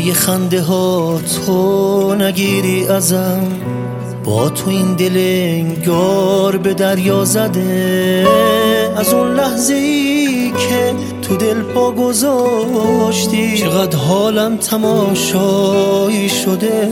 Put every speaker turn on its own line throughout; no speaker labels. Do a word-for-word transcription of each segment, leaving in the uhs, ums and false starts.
جای خنده ها تو نگیری ازم، با تو این دل انگار به دریا زده. از اون لحظه ای که تو دل پا گذاشتی چقدر حالم تماشایی شده.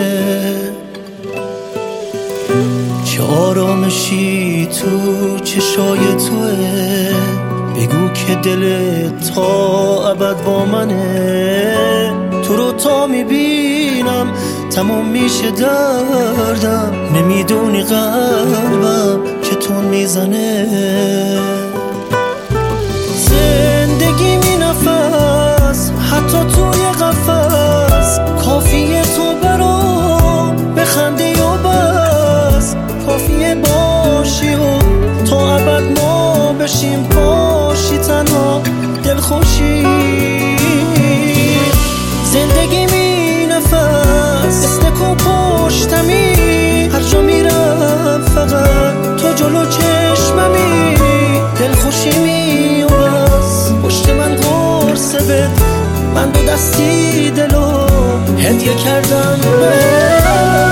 چه آرامشی تو چشای توه، بگو که دل تا ابد با منه. تو رو تا میبینم تموم میشه دردم، نمیدونی قلبم چطور میزنه. زندگی می نفس حتی توی قفس، کافیه تو برام بخندی و بس. کافیه باشی و تا ابد ما بشیم باشی تنها دلخوشی. زندگی می نفس استکو پشتمی، هر جا میرم فقط تو جلو چشممی. دلخوشی می و بس، پشت من قرص بد، من دو دستی دلو هدیه کردم بهت.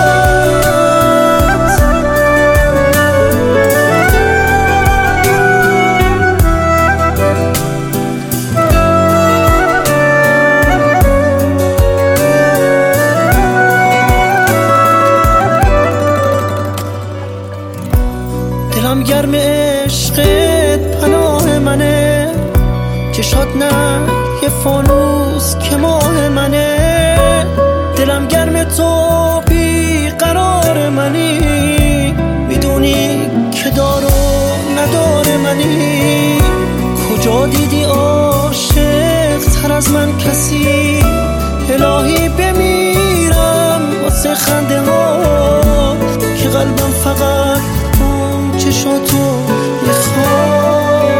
دلم گرم عشقت پناه منه، چشات نه یه فانوس که ماه منه. دلم گرم تو بی قرار منی، میدونی که دار و ندار منی. کجا دیدی عاشق تر از من کسی؟ الهی بمیرم واسه خنده ها که قلبم فقط چشاتو میخواد.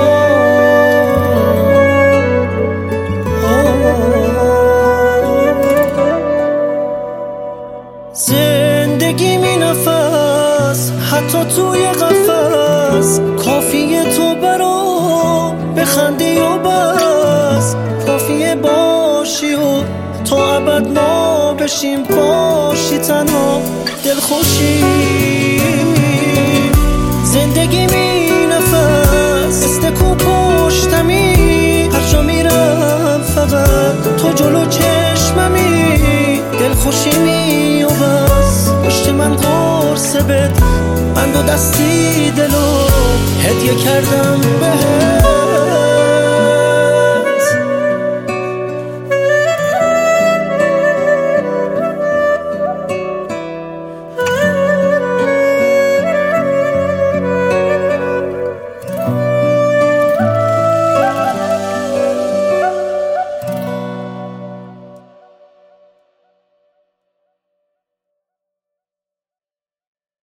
زندگی می نفس حتی توی قفس، کافیه تو برام بخندی و بس. کافیه باشی و تا ابد ما بشیم باشی تنها دلخوشی. زندگی می نفس استکو پشتمی، هر جا میرم فقط تو جلو چشممی. دلخوشی می و بس، پشت من قرص بد، من دو دستی دلو هدیه کردم بهت.